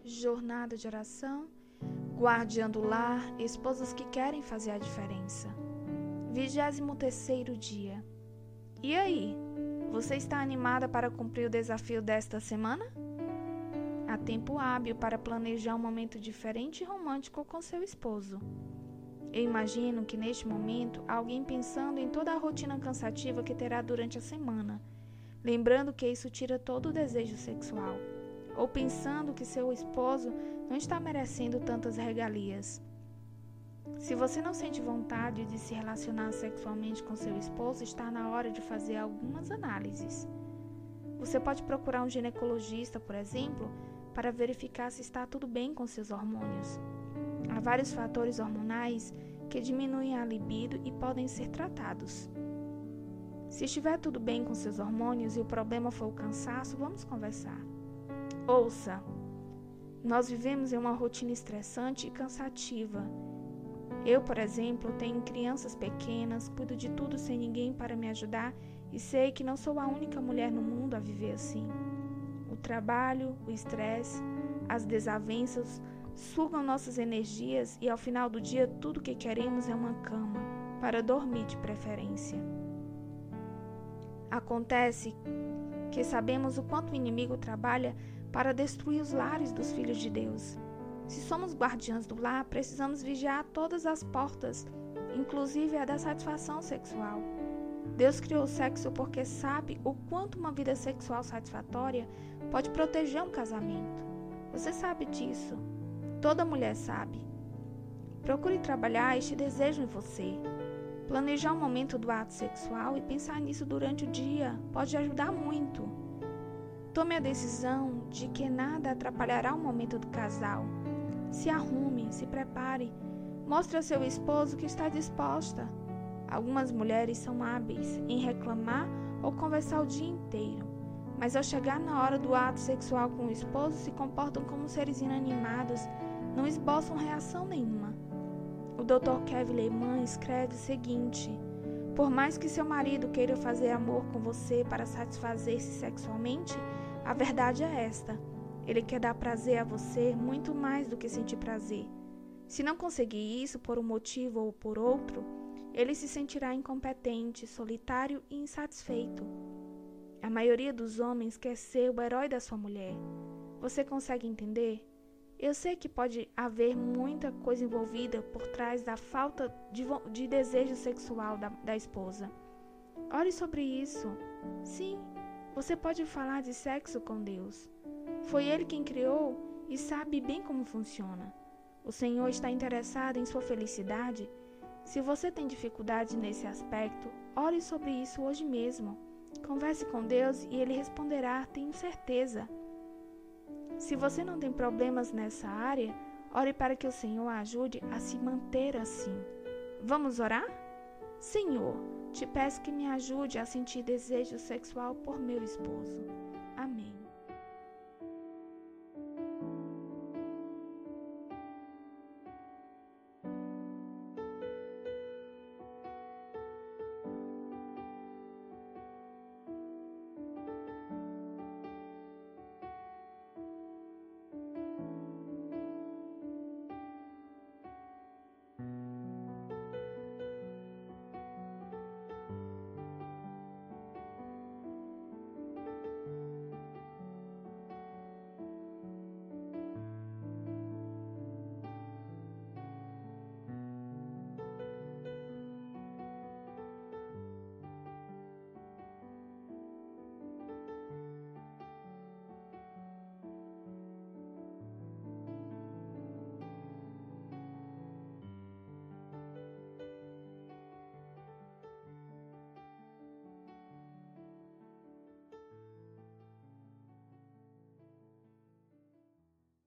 jornada de oração, guardiã do lar, esposas que querem fazer a diferença. 23º dia. E aí, você está animada para cumprir o desafio desta semana? Há tempo hábil para planejar um momento diferente e romântico com seu esposo. Eu imagino que neste momento há alguém pensando em toda a rotina cansativa que terá durante a semana, lembrando que isso tira todo o desejo sexual, ou pensando que seu esposo não está merecendo tantas regalias. Se você não sente vontade de se relacionar sexualmente com seu esposo, está na hora de fazer algumas análises. Você pode procurar um ginecologista, por exemplo, para verificar se está tudo bem com seus hormônios. Há vários fatores hormonais que diminuem a libido e podem ser tratados. Se estiver tudo bem com seus hormônios e o problema for o cansaço, vamos conversar. Ouça, nós vivemos em uma rotina estressante e cansativa. Eu, por exemplo, tenho crianças pequenas, cuido de tudo sem ninguém para me ajudar e sei que não sou a única mulher no mundo a viver assim. O trabalho, o estresse, as desavenças sugam nossas energias e ao final do dia tudo o que queremos é uma cama, para dormir de preferência. Acontece que sabemos o quanto o inimigo trabalha para destruir os lares dos filhos de Deus. Se somos guardiãs do lar, precisamos vigiar todas as portas, inclusive a da satisfação sexual. Deus criou o sexo porque sabe o quanto uma vida sexual satisfatória pode proteger um casamento. Você sabe disso. Toda mulher sabe. Procure trabalhar este desejo em você. Planejar um momento do ato sexual e pensar nisso durante o dia pode ajudar muito. Tome a decisão de que nada atrapalhará o momento do casal. Se arrume, se prepare. Mostre a seu esposo que está disposta. Algumas mulheres são hábeis em reclamar ou conversar o dia inteiro, mas ao chegar na hora do ato sexual com o esposo se comportam como seres inanimados, não esboçam reação nenhuma. O Dr. Kevin Lehman escreve o seguinte: por mais que seu marido queira fazer amor com você para satisfazer-se sexualmente, a verdade é esta: ele quer dar prazer a você muito mais do que sentir prazer. Se não conseguir isso por um motivo ou por outro, ele se sentirá incompetente, solitário e insatisfeito. A maioria dos homens quer ser o herói da sua mulher. Você consegue entender? Eu sei que pode haver muita coisa envolvida por trás da falta de desejo sexual da esposa. Ore sobre isso. Sim, você pode falar de sexo com Deus. Foi Ele quem criou e sabe bem como funciona. O Senhor está interessado em sua felicidade. Se você tem dificuldade nesse aspecto, ore sobre isso hoje mesmo. Converse com Deus e Ele responderá, tenho certeza. Se você não tem problemas nessa área, ore para que o Senhor a ajude a se manter assim. Vamos orar? Senhor, te peço que me ajude a sentir desejo sexual por meu esposo.